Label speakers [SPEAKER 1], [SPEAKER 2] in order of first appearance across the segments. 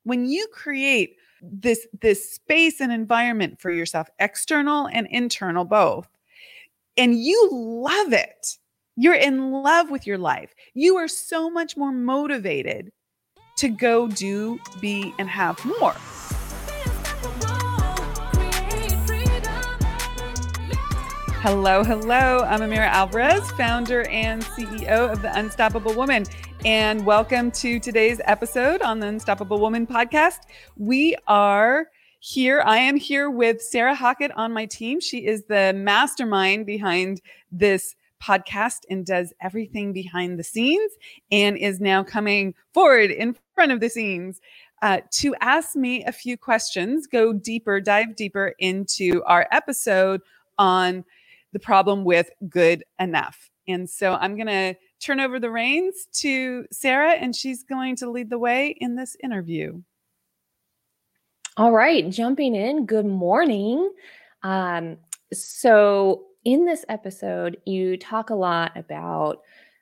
[SPEAKER 1] when you create this space and environment for yourself, external and internal both, and you love it, you're in love with your life, you are so much more motivated to go do, be, and have more. Hello. I'm Amira Alvarez, founder and CEO of The Unstoppable Woman. And welcome to today's episode on the Unstoppable Woman podcast. We are here. I am here with Sarah Hockett on my team. She is the mastermind behind this podcast and does everything behind the scenes and is now coming forward in front of the scenes to ask me a few questions, dive deeper into our episode on the problem with good enough. And so I'm going to turn over the reins to Sarah, and she's going to lead the way in this interview.
[SPEAKER 2] All right, jumping in. Good morning. So in this episode, you talk a lot about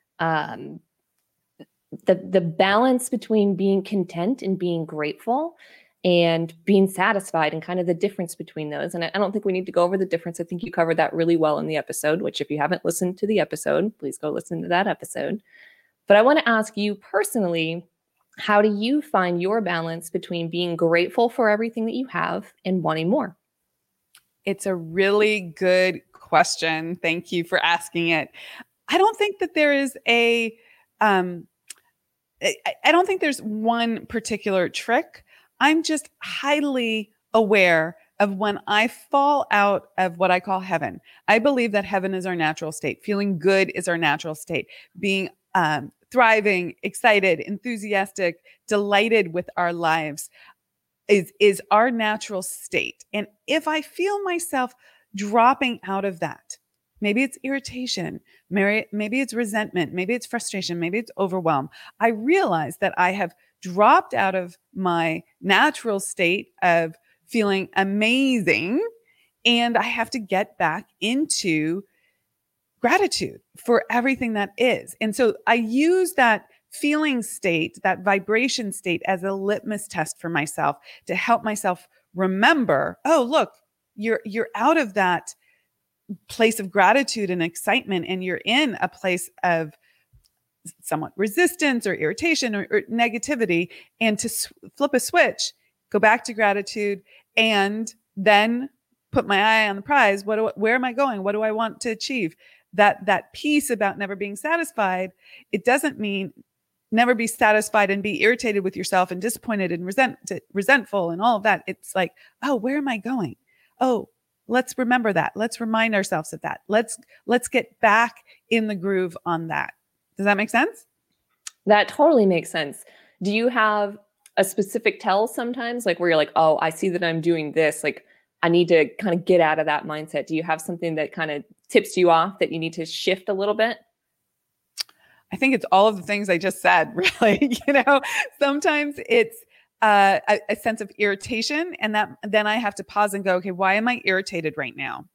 [SPEAKER 2] the balance between being content and being grateful and being satisfied, and kind of the difference between those. And I don't think we need to go over the difference. I think you covered that really well in the episode, which if you haven't listened to the episode, please go listen to that episode. But I want to ask you personally, how do you find your balance between being grateful for everything that you have and wanting more?
[SPEAKER 1] It's a really good question. Thank you for asking it. I don't think that there is I don't think there's one particular trick. I'm just highly aware of when I fall out of what I call heaven. I believe that heaven is our natural state. Feeling good is our natural state. Being thriving, excited, enthusiastic, delighted with our lives is our natural state. And if I feel myself dropping out of that, maybe it's irritation, maybe it's resentment, maybe it's frustration, maybe it's overwhelm, I realize that I have dropped out of my natural state of feeling amazing, and I have to get back into gratitude for everything that is. And so I use that feeling state, that vibration state, as a litmus test for myself to help myself remember, oh, look, you're out of that place of gratitude and excitement, and you're in a place of somewhat resistance or irritation or negativity, and to flip a switch, go back to gratitude, and then put my eye on the prize. Where am I going? What do I want to achieve? That piece about never being satisfied, it doesn't mean never be satisfied and be irritated with yourself and disappointed and resentful and all of that. It's like, oh, where am I going? Oh, let's remember that. Let's remind ourselves of that. Let's get back in the groove on that. Does that make sense?
[SPEAKER 2] That totally makes sense. Do you have a specific tell sometimes, like where you're like, oh, I see that I'm doing this, like I need to kind of get out of that mindset? Do you have something that kind of tips you off that you need to shift a little bit?
[SPEAKER 1] I think it's all of the things I just said, really. Sometimes it's a sense of irritation, and then I have to pause and go, okay, why am I irritated right now?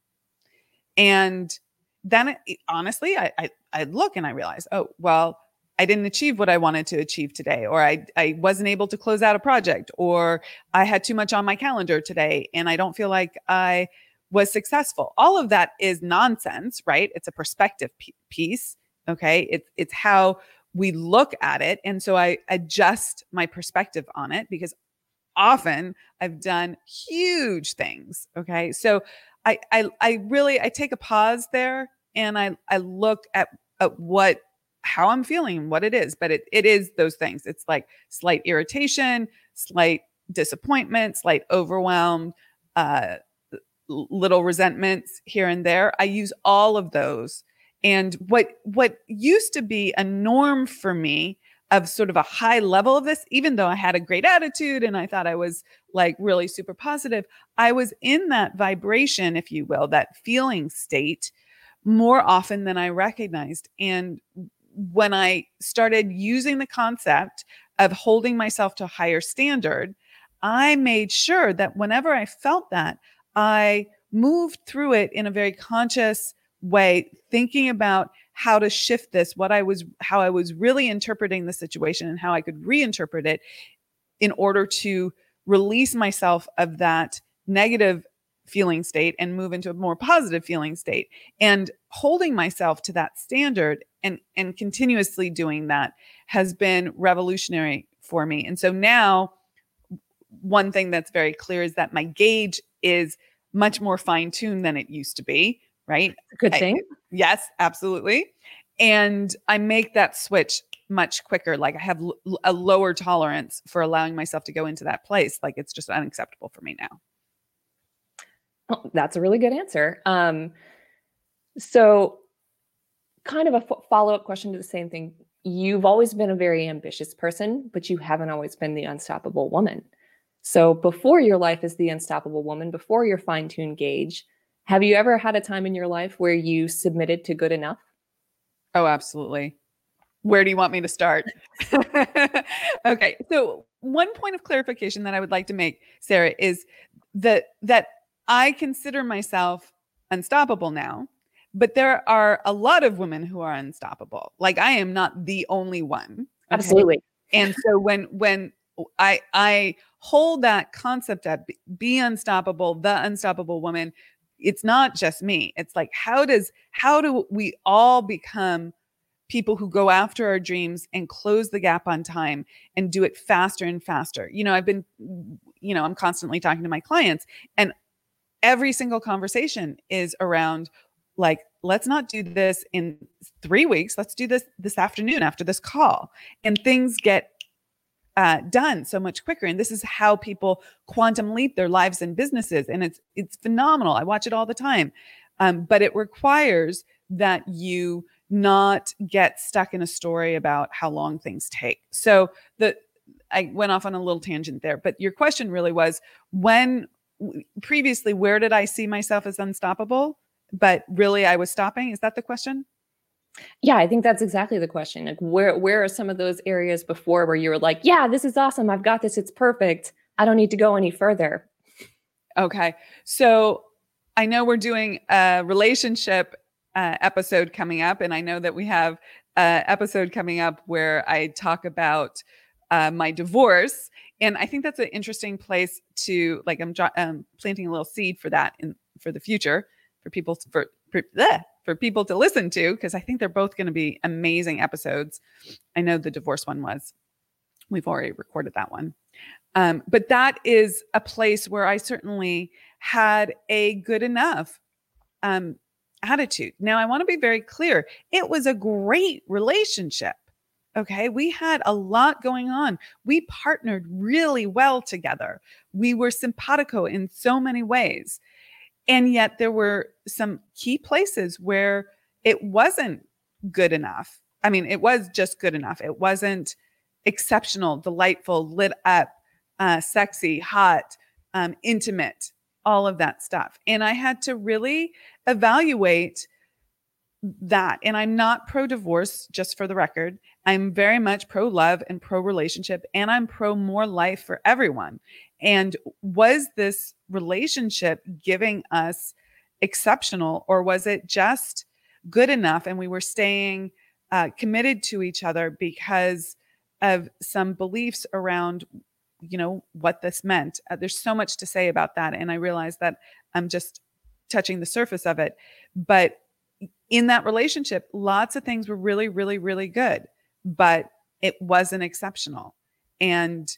[SPEAKER 1] And then honestly, I look and I realize, oh, well, I didn't achieve what I wanted to achieve today, or I wasn't able to close out a project, or I had too much on my calendar today and I don't feel like I was successful. All of that is nonsense, right? It's a perspective piece. Okay. It's how we look at it. And so I adjust my perspective on it, because often I've done huge things. Okay. So I take a pause there, and I look at how I'm feeling, what it is, but it is those things. It's like slight irritation, slight disappointment, slight overwhelm, little resentments here and there. I use all of those. And what used to be a norm for me of sort of a high level of this, even though I had a great attitude and I thought I was like really super positive, I was in that vibration, if you will, that feeling state more often than I recognized. And when I started using the concept of holding myself to a higher standard, I made sure that whenever I felt that, I moved through it in a very conscious way, thinking about how to shift this, how I was really interpreting the situation and how I could reinterpret it in order to release myself of that negative feeling state and move into a more positive feeling state. And holding myself to that standard and continuously doing that has been revolutionary for me. And so now, one thing that's very clear is that my gauge is much more fine-tuned than it used to be, right?
[SPEAKER 2] Good thing.
[SPEAKER 1] Yes, absolutely. And I make that switch much quicker. Like I have a lower tolerance for allowing myself to go into that place. Like it's just unacceptable for me now.
[SPEAKER 2] Well, that's a really good answer. So kind of a follow-up question to the same thing. You've always been a very ambitious person, but you haven't always been the unstoppable woman. So before your life as the unstoppable woman, before your fine-tuned gauge, have you ever had a time in your life where you submitted to good enough?
[SPEAKER 1] Oh, absolutely. Where do you want me to start? Okay. So one point of clarification that I would like to make, Sarah, is that I consider myself unstoppable now, but there are a lot of women who are unstoppable. Like I am not the only one.
[SPEAKER 2] Okay? Absolutely.
[SPEAKER 1] And so when I hold that concept at be unstoppable, the unstoppable woman, it's not just me. It's like, how do we all become people who go after our dreams and close the gap on time and do it faster and faster? I'm constantly talking to my clients, and every single conversation is around like, let's not do this in 3 weeks. Let's do this afternoon after this call. And things get done so much quicker. And this is how people quantum leap their lives and businesses. And it's phenomenal. I watch it all the time. But it requires that you not get stuck in a story about how long things take. So I went off on a little tangent there, but your question really was previously, where did I see myself as unstoppable? But really I was stopping. Is that the question?
[SPEAKER 2] Yeah, I think that's exactly the question. Like where are some of those areas before where you were like, yeah, this is awesome. I've got this. It's perfect. I don't need to go any further.
[SPEAKER 1] Okay. So I know we're doing a relationship episode coming up, and I know that we have an episode coming up where I talk about my divorce. And I think that's an interesting place to, like, I'm planting a little seed for that for the future for people for people to listen to, because I think they're both going to be amazing episodes. I know the divorce one was. We've already recorded that one. But that is a place where I certainly had a good enough attitude. Now, I want to be very clear. It was a great relationship. Okay. We had a lot going on. We partnered really well together. We were simpatico in so many ways. And yet there were some key places where it wasn't good enough. I mean, it was just good enough. It wasn't exceptional, delightful, lit up, sexy, hot, intimate, all of that stuff. And I had to really evaluate that. And I'm not pro-divorce, just for the record. I'm very much pro-love and pro-relationship, and I'm pro more life for everyone. And was this relationship giving us exceptional, or was it just good enough and we were staying committed to each other because of some beliefs around, what this meant? There's so much to say about that. And I realize that I'm just touching the surface of it. But in that relationship, lots of things were really, really, really good, but it wasn't exceptional. And,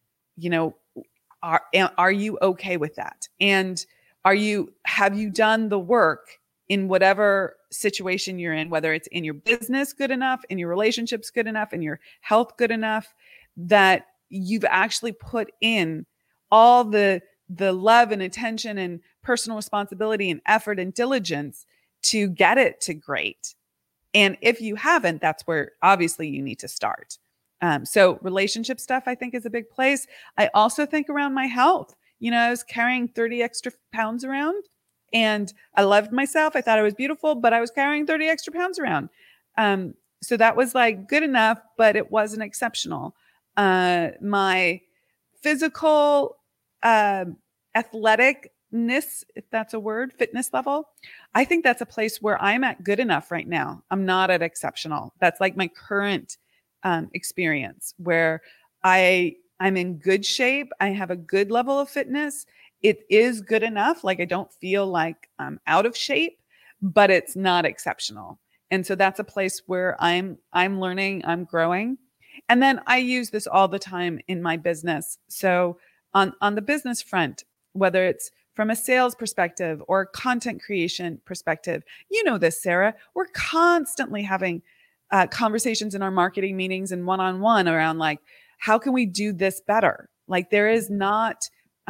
[SPEAKER 1] are you okay with that? And have you done the work in whatever situation you're in, whether it's in your business good enough, in your relationships good enough, in your health good enough, that you've actually put in all the love and attention and personal responsibility and effort and diligence to get it to great. And if you haven't, that's where obviously you need to start. So relationship stuff, I think, is a big place. I also think around my health. I was carrying 30 extra pounds around, and I loved myself. I thought I was beautiful, but I was carrying 30 extra pounds around. So that was like good enough, but it wasn't exceptional. My physical athleticness, if that's a word, fitness level, I think that's a place where I'm at good enough right now. I'm not at exceptional. That's like my current experience, where I I'm in good shape. I have a good level of fitness. It is good enough. Like I don't feel like I'm out of shape, but it's not exceptional. And so that's a place where I'm learning, I'm growing. And then I use this all the time in my business. So on the business front, whether it's from a sales perspective or content creation perspective, you know this, Sarah, we're constantly having conversations in our marketing meetings and one-on-one around like, how can we do this better? Like there is not,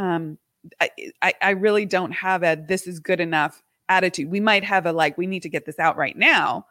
[SPEAKER 1] I really don't have a, this is good enough attitude. We might have a, like, we need to get this out right now.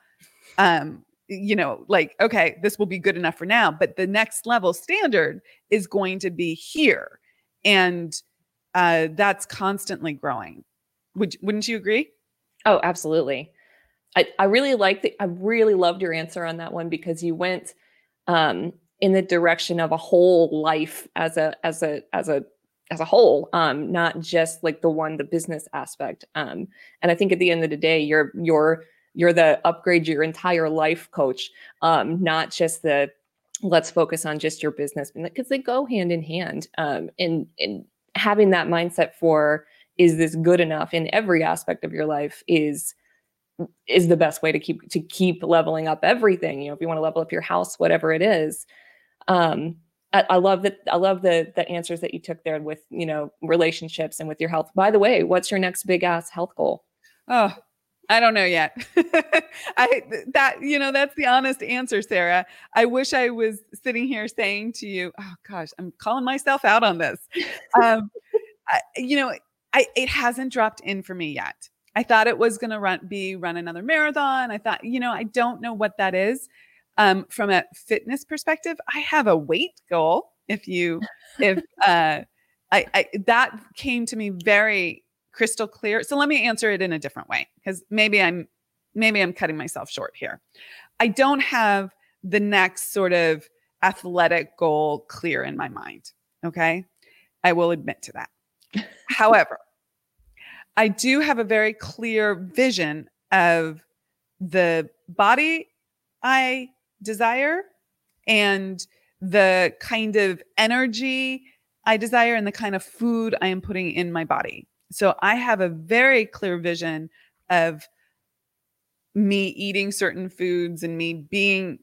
[SPEAKER 1] Like, okay, this will be good enough for now, but the next level standard is going to be here. And that's constantly growing. Wouldn't you agree?
[SPEAKER 2] Oh, absolutely. I really I really loved your answer on that one because you went in the direction of a whole life as a whole, not just like the business aspect. And I think at the end of the day, you're the upgrade your entire life coach, not just the let's focus on just your business, because they go hand in hand. And having that mindset for, is this good enough in every aspect of your life is the best way to keep leveling up everything. If you want to level up your house, whatever it is. I love that. I love the answers that you took there with, relationships and with your health. By the way, what's your next big ass health goal?
[SPEAKER 1] Oh, I don't know yet. That's the honest answer, Sarah. I wish I was sitting here saying to you, oh gosh, I'm calling myself out on this. It hasn't dropped in for me yet. I thought it was going to run another marathon. I thought, I don't know what that is. From a fitness perspective, I have a weight goal. That came to me very crystal clear. So let me answer it in a different way, because maybe I'm cutting myself short here. I don't have the next sort of athletic goal clear in my mind. Okay. I will admit to that. However, I do have a very clear vision of the body I desire and the kind of energy I desire and the kind of food I am putting in my body. So I have a very clear vision of me eating certain foods and me being,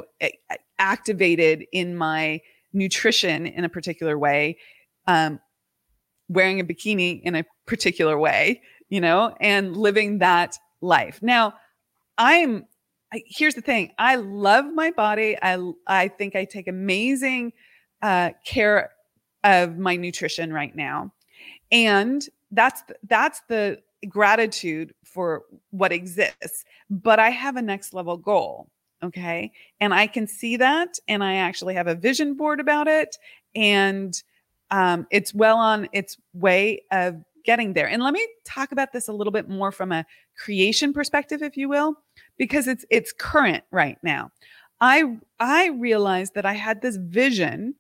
[SPEAKER 1] activated in my nutrition in a particular way, wearing a bikini in a particular way, and living that life. Now, here's the thing. I love my body. I think I take amazing care of my nutrition right now. And that's the gratitude for what exists. But I have a next level goal. Okay. And I can see that. And I actually have a vision board about it. And it's well on its way of getting there. And let me talk about this a little bit more from a creation perspective, if you will, because it's current right now. I realized that I had this vision,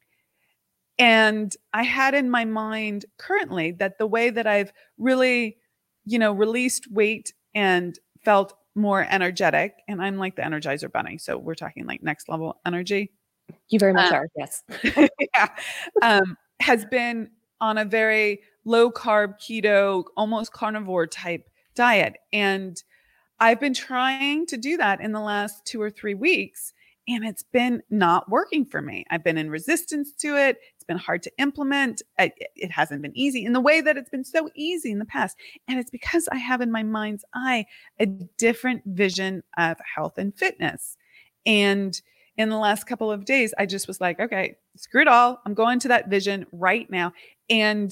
[SPEAKER 1] and I had in my mind currently that the way that I've really, released weight and felt more energetic, and I'm like the Energizer Bunny. So we're talking like next level energy.
[SPEAKER 2] You very much are. Yes.
[SPEAKER 1] Yeah. Has been on a very low carb, keto, almost carnivore type diet. And I've been trying to do that in the last 2 or 3 weeks, and it's been not working for me. I've been in resistance to it. It's been hard to implement. It hasn't been easy in the way that it's been so easy in the past. And it's because I have in my mind's eye a different vision of health and fitness. And in the last couple of days, I just was like, okay, screw it all. I'm going to that vision right now. And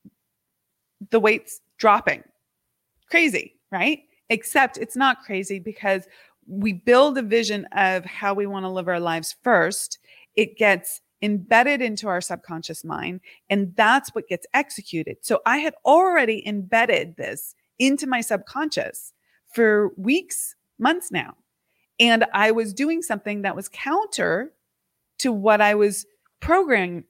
[SPEAKER 1] the weight's dropping. Crazy, right? Except it's not crazy because we build a vision of how we want to live our lives first. It gets embedded into our subconscious mind, and that's what gets executed. So I had already embedded this into my subconscious for weeks, months now. And I was doing something that was counter to what I was programming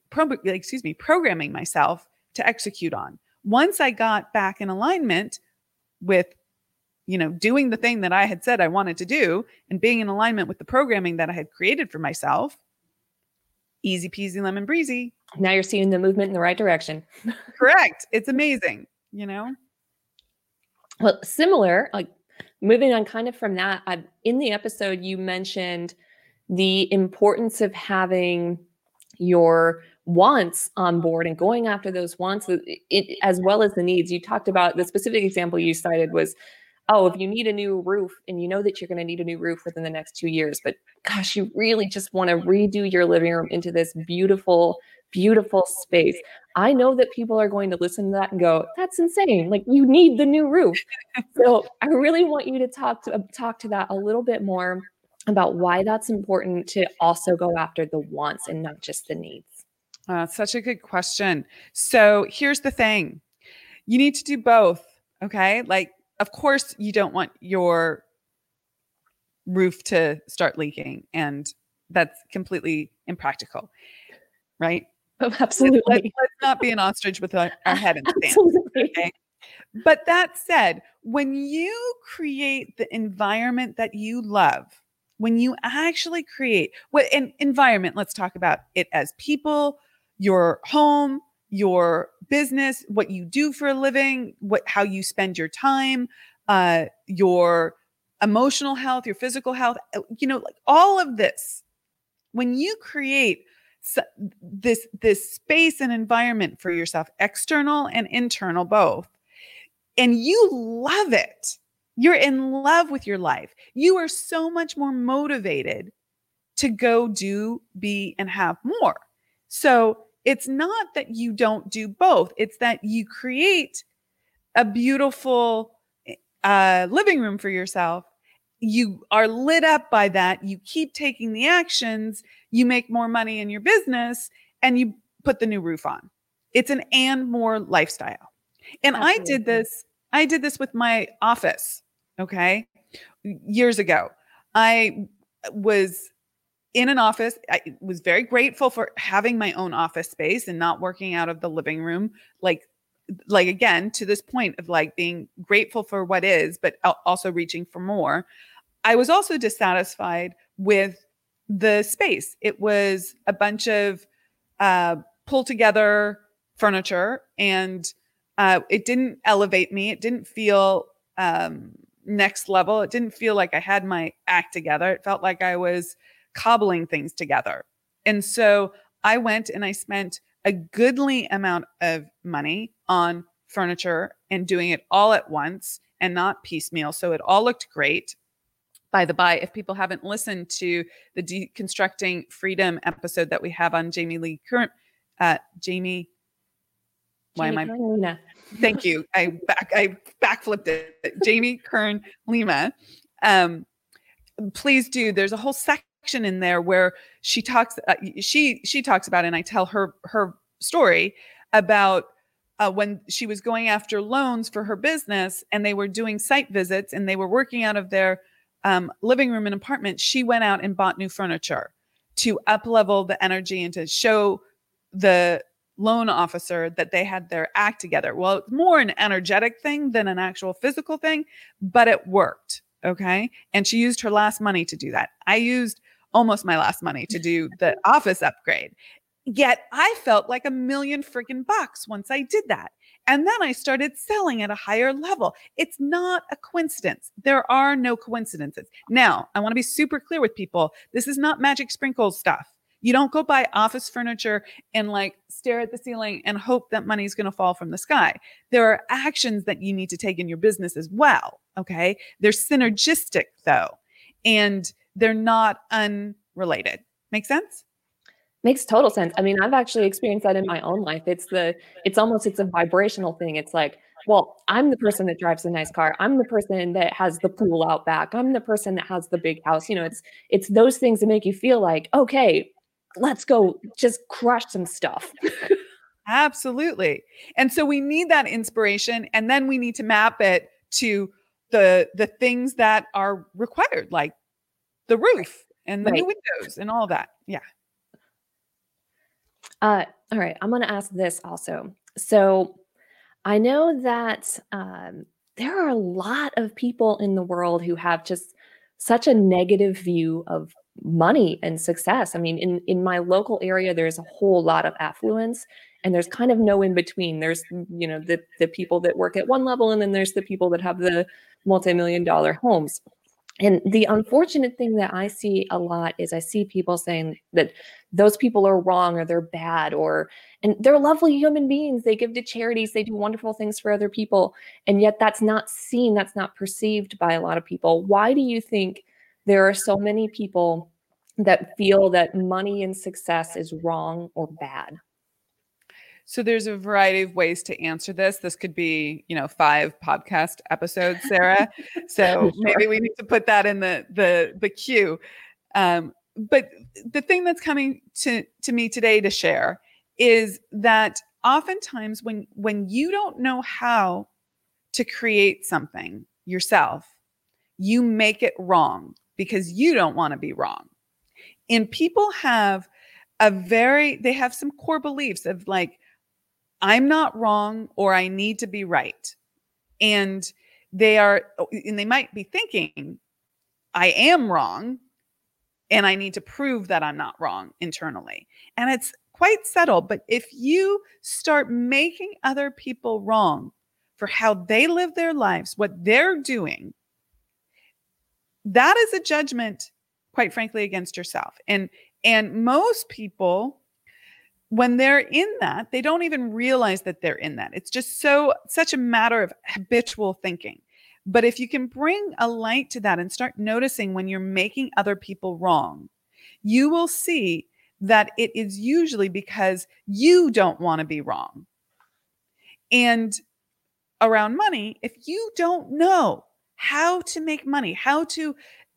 [SPEAKER 1] myself to execute on. Once I got back in alignment with, doing the thing that I had said I wanted to do and being in alignment with the programming that I had created for myself, Easy peasy lemon breezy.
[SPEAKER 2] Now you're seeing the movement in the right direction.
[SPEAKER 1] Correct. It's amazing, you know?
[SPEAKER 2] Well, similar, like moving on kind of from that, in the episode, you mentioned the importance of having your wants on board and going after those wants as well as the needs. You talked about the specific example you cited was, oh, if you need a new roof and you know that you're going to need a new roof within the next 2 years, but gosh, you really just want to redo your living room into this beautiful, beautiful space. I know that people are going to listen to that and go, that's insane. Like, you need the new roof. So I really want you to talk to that a little bit more about why that's important to also go after the wants and not just the needs.
[SPEAKER 1] Such a good question. So here's the thing. You need to do both. Okay. Like, of course, you don't want your roof to start leaking, and that's completely impractical, right?
[SPEAKER 2] Oh, absolutely.
[SPEAKER 1] Let's not be an ostrich with our head in the sand. Okay? But that said, when you create the environment that you love, when you actually create what an environment, let's talk about it as people, your home, your business, what you do for a living, how you spend your time, your emotional health, your physical health, like all of this. When you create this space and environment for yourself, external and internal both, and you love it, you're in love with your life, you are so much more motivated to go do, be, and have more. So it's not that you don't do both. It's that you create a beautiful living room for yourself. You are lit up by that. You keep taking the actions. You make more money in your business, and you put the new roof on. It's an and more lifestyle. And absolutely. I did this with my office. Okay. Years ago, I was in an office. I was very grateful for having my own office space and not working out of the living room. Like again, to this point of like being grateful for what is, but also reaching for more. I was also dissatisfied with the space. It was a bunch of pull together furniture, and it didn't elevate me. It didn't feel next level. It didn't feel like I had my act together. It felt like I was cobbling things together. And so I went and I spent a goodly amount of money on furniture and doing it all at once and not piecemeal. So it all looked great. By the by, if people haven't listened to the Deconstructing Freedom episode that we have on Jamie Lee Curran, Jamie, why am I?
[SPEAKER 2] Lima.
[SPEAKER 1] Thank you. I backflipped it. Jamie Kern Lima. Please do. There's a whole section in there where she talks. She talks about, and I tell her story about when she was going after loans for her business, and they were doing site visits, and they were working out of their living room and apartment. She went out and bought new furniture to up-level the energy and to show the loan officer that they had their act together. Well, it's more an energetic thing than an actual physical thing, but it worked. Okay. And she used her last money to do that. I used almost my last money to do the office upgrade. Yet I felt like $1 million freaking bucks once I did that. And then I started selling at a higher level. It's not a coincidence. There are no coincidences. Now, I want to be super clear with people. This is not magic sprinkles stuff. You don't go buy office furniture and like stare at the ceiling and hope that money's going to fall from the sky. There are actions that you need to take in your business as well. Okay. They're synergistic though, and they're not unrelated. Make sense?
[SPEAKER 2] Makes total sense. I mean, I've actually experienced that in my own life. It's a vibrational thing. It's like, well, I'm the person that drives the nice car. I'm the person that has the pool out back. I'm the person that has the big house. You know, it's those things that make you feel like, okay, let's go just crush some stuff.
[SPEAKER 1] Absolutely. And so we need that inspiration, and then we need to map it to the things that are required, like the roof and the new windows and all that. Yeah.
[SPEAKER 2] All right. I'm going to ask this also. So I know that there are a lot of people in the world who have just such a negative view of money and success. I mean, in my local area, there's a whole lot of affluence, and there's kind of no in between. There's, you know, the people that work at one level, and then there's the people that have the multi-million-dollar homes. And the unfortunate thing that I see a lot is I see people saying that those people are wrong or they're bad, and they're lovely human beings. They give to charities, they do wonderful things for other people. And yet that's not seen, that's not perceived by a lot of people. Why do you think there are so many people that feel that money and success is wrong or bad?
[SPEAKER 1] So there's a variety of ways to answer this. This could be, 5 podcast episodes, Sarah. So maybe we need to put that in the queue. But the thing that's coming to me today to share is that oftentimes when you don't know how to create something yourself, you make it wrong because you don't want to be wrong. And people have they have some core beliefs of like, I'm not wrong or I need to be right. And they might be thinking, I am wrong and I need to prove that I'm not wrong internally. And it's quite subtle, but if you start making other people wrong for how they live their lives, what they're doing, that is a judgment, quite frankly, against yourself. And most people, when they're in that, they don't even realize that they're in that. It's just such a matter of habitual thinking. But if you can bring a light to that and start noticing when you're making other people wrong, you will see that it is usually because you don't want to be wrong. And around money, if you don't know how to make money, how to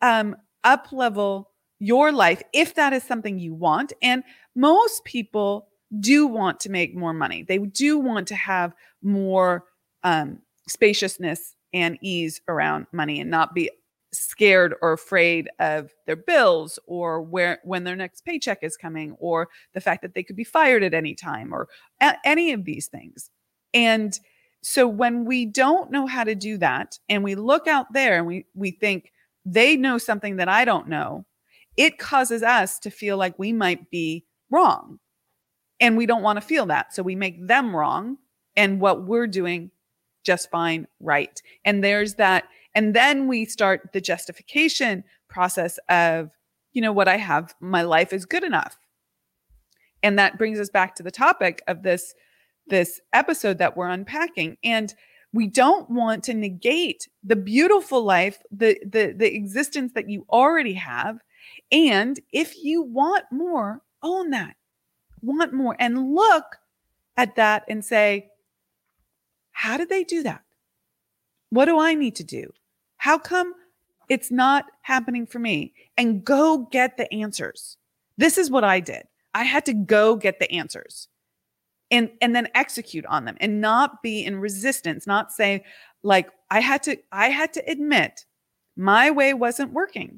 [SPEAKER 1] up-level your life, if that is something you want. And most people do want to make more money. They do want to have more spaciousness and ease around money and not be scared or afraid of their bills or when their next paycheck is coming or the fact that they could be fired at any time or any of these things. And so when we don't know how to do that and we look out there and we think they know something that I don't know, it causes us to feel like we might be wrong. And we don't want to feel that. So we make them wrong and what we're doing just fine, right. And there's that. And then we start the justification process of, what I have, my life is good enough. And that brings us back to the topic of this episode that we're unpacking. And we don't want to negate the beautiful life, the existence that you already have. And if you want more, own that. Want more and look at that and say, how did they do that? What do I need to do? How come it's not happening for me? And go get the answers. This is what I did. I had to go get the answers and then execute on them and not be in resistance, not say like, I had to admit my way wasn't working.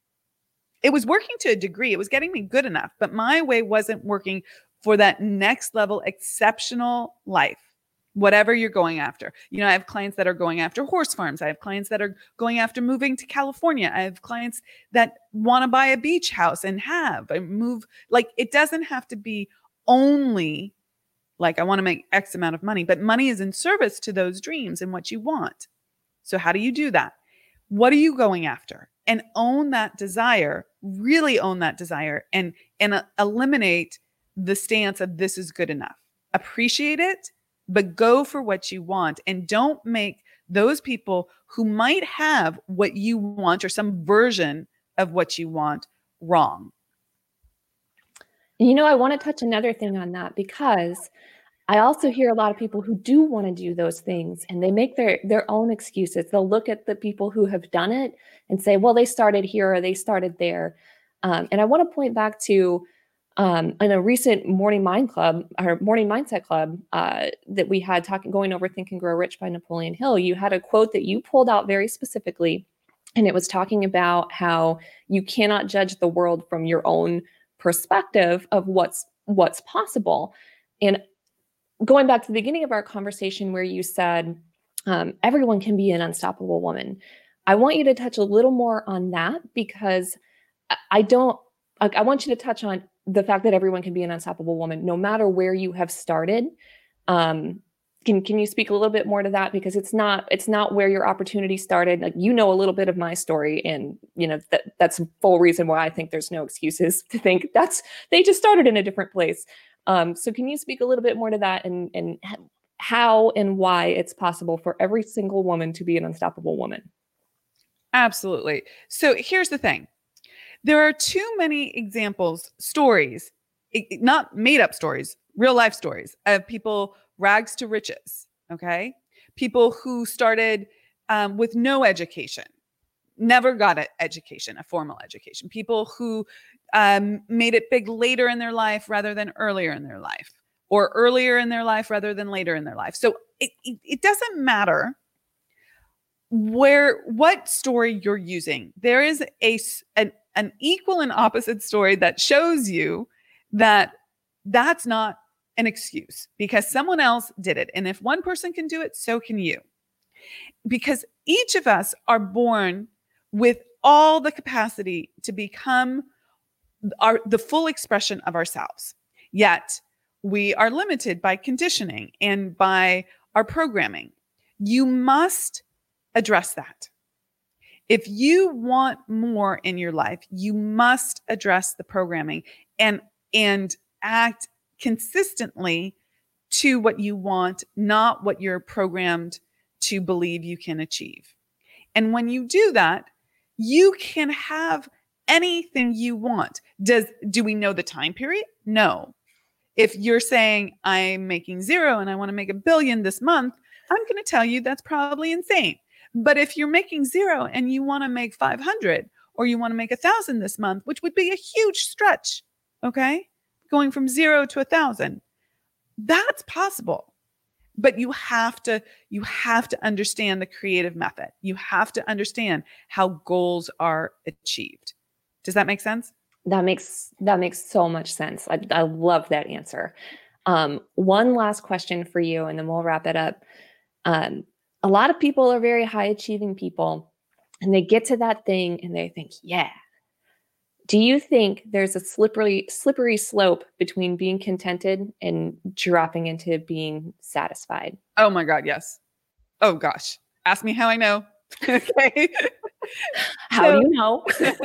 [SPEAKER 1] It was working to a degree. It was getting me good enough, but my way wasn't working for that next level exceptional life, whatever you're going after. I have clients that are going after horse farms. I have clients that are going after moving to California. I have clients that want to buy a beach house and move. Like, it doesn't have to be only like, I want to make X amount of money, but money is in service to those dreams and what you want. So how do you do that? What are you going after? And own that desire, really own that desire and eliminate the stance of this is good enough. Appreciate it, but go for what you want. And don't make those people who might have what you want or some version of what you want wrong.
[SPEAKER 2] I want to touch another thing on that because I also hear a lot of people who do want to do those things and they make their own excuses. They'll look at the people who have done it and say, well, they started here or they started there. And I want to point back to in a recent morning mindset club that we had going over Think and Grow Rich by Napoleon Hill. You had a quote that you pulled out very specifically, and it was talking about how you cannot judge the world from your own perspective of what's possible. And going back to the beginning of our conversation where you said everyone can be an unstoppable woman, I want you to touch a little more on that because I don't, I want you to touch on the fact that everyone can be an unstoppable woman, no matter where you have started. Can you speak a little bit more to that? Because it's not where your opportunity started. Like, you know, a little bit of my story, and you know, that's the full reason why I think there's no excuses to think they just started in a different place. So can you speak a little bit more to that, and how and why it's possible for every single woman to be an unstoppable woman?
[SPEAKER 1] Absolutely. So here's the thing. There are too many examples, stories, not made up stories, real life stories of people rags to riches. Okay. People who started with no education, never got an education, a formal education. People who made it big later in their life rather than earlier in their life, or earlier in their life rather than later in their life. So it doesn't matter what story you're using. There is an equal and opposite story that shows you that that's not an excuse, because someone else did it. And if one person can do it, so can you. Because each of us are born with all the capacity to become the full expression of ourselves. Yet we are limited by conditioning and by our programming. You must address that. If you want more in your life, you must address the programming and act consistently to what you want, not what you're programmed to believe you can achieve. And when you do that, you can have anything you want. Do we know the time period? No. If you're saying I'm making 0 and I want to make $1 billion this month, I'm going to tell you that's probably insane. But if you're making 0 and you want to make 500, or you want to make 1,000 this month, which would be a huge stretch, okay? Going from 0 to 1,000, that's possible. But you have to understand the creative method. You have to understand how goals are achieved. Does that make sense?
[SPEAKER 2] That makes so much sense. I love that answer. One last question for you, and then we'll wrap it up. A lot of people are very high achieving people, and they get to that thing and they think, yeah. Do you think there's a slippery slope between being contented and dropping into being satisfied?
[SPEAKER 1] Oh my God, yes. Oh gosh. Ask me how I know. Okay.
[SPEAKER 2] How do you know?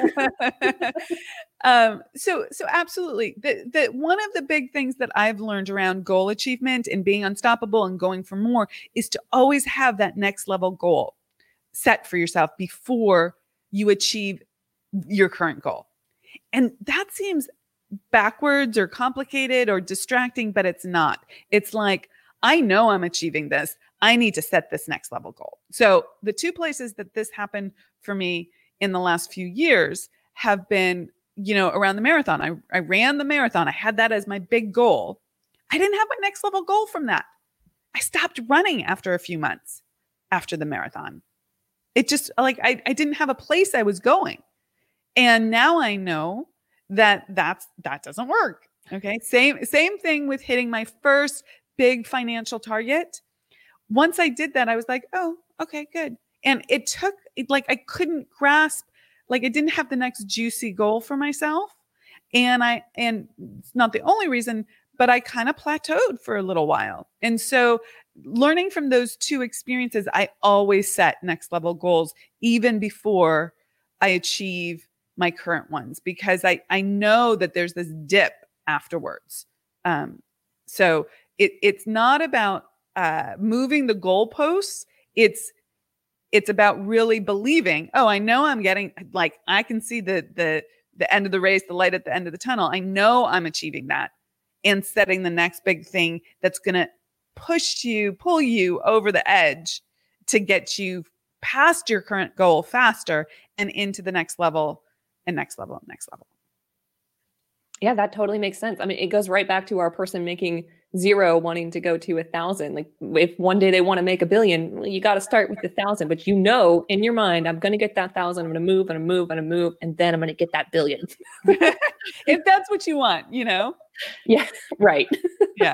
[SPEAKER 1] So absolutely. One of the big things that I've learned around goal achievement and being unstoppable and going for more is to always have that next level goal set for yourself before you achieve your current goal. And that seems backwards or complicated or distracting, but it's not. It's like, I know I'm achieving this. I need to set this next level goal. So the two places that this happened for me in the last few years have been, around the marathon. I ran the marathon. I had that as my big goal. I didn't have my next level goal from that. I stopped running after a few months after the marathon. It just like, I didn't have a place I was going. And now I know that doesn't work. Okay. Same thing with hitting my first big financial target. Once I did that, I was like, oh, okay, good. And I couldn't grasp, I didn't have the next juicy goal for myself. And it's not the only reason, but I kind of plateaued for a little while. And so learning from those two experiences, I always set next level goals even before I achieve my current ones, because I know that there's this dip afterwards. So it's not about moving the goalposts. It's about really believing, oh, I know I'm getting, I can see the end of the race, the light at the end of the tunnel. I know I'm achieving that, and setting the next big thing that's going to pull you over the edge to get you past your current goal faster and into the next level and next level and next level.
[SPEAKER 2] Yeah, that totally makes sense. I mean, it goes right back to our person making 0 wanting to go to 1,000. Like, if one day they want to make $1 billion, you got to start with 1,000. But in your mind, I'm going to get that 1,000. I'm going to move and move and move, and then I'm going to get that $1 billion.
[SPEAKER 1] If that's what you want,
[SPEAKER 2] Yeah, right.
[SPEAKER 1] Yeah.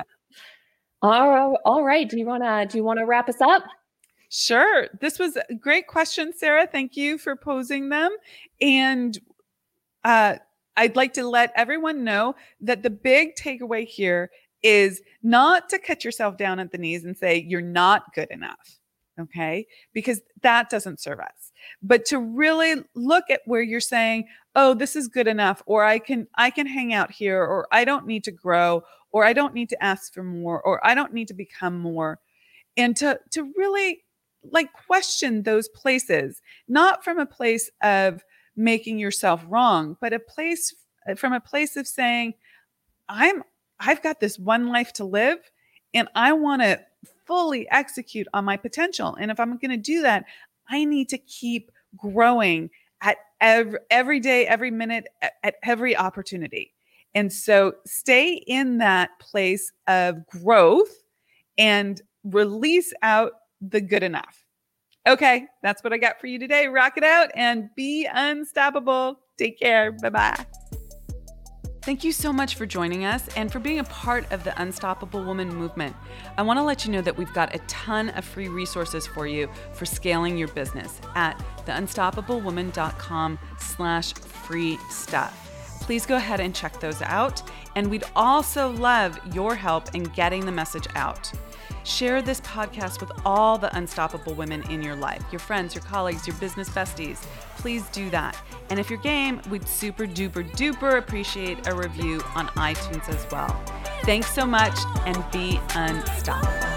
[SPEAKER 2] All right. Do you want to wrap us up?
[SPEAKER 1] Sure. This was a great question, Sarah. Thank you for posing them. And I'd like to let everyone know that the big takeaway here is not to cut yourself down at the knees and say you're not good enough. Okay. Because that doesn't serve us, but to really look at where you're saying, oh, this is good enough, or I can hang out here, or I don't need to grow, or I don't need to ask for more, or I don't need to become more. And to really like question those places, not from a place of making yourself wrong, but from a place of saying, I've got this one life to live and I want to fully execute on my potential. And if I'm going to do that, I need to keep growing at every day, every minute, at every opportunity. And so stay in that place of growth and release out the good enough. Okay, that's what I got for you today. Rock it out and be unstoppable. Take care. Bye-bye. Thank you so much for joining us and for being a part of the Unstoppable Woman movement. I want to let you know that we've got a ton of free resources for you for scaling your business at theunstoppablewoman.com/free stuff. Please go ahead and check those out. And we'd also love your help in getting the message out. Share this podcast with all the unstoppable women in your life, your friends, your colleagues, your business besties. Please do that. And if you're game, we'd super duper duper appreciate a review on iTunes as well. Thanks so much and be unstoppable.